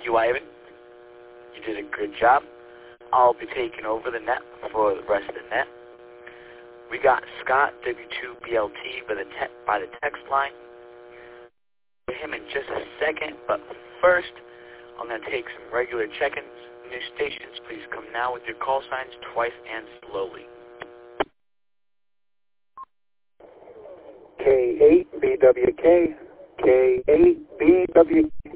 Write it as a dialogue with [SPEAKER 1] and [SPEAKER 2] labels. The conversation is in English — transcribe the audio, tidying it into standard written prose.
[SPEAKER 1] you, Ivan. You did a good job. I'll be taking over the net for the rest of the net. We got Scott, W2BLT, by the text line. For him in just a second, but first, I'm going to take some regular check-ins. New stations, please come now with your call signs twice and slowly.
[SPEAKER 2] K8BWK, K8BWK.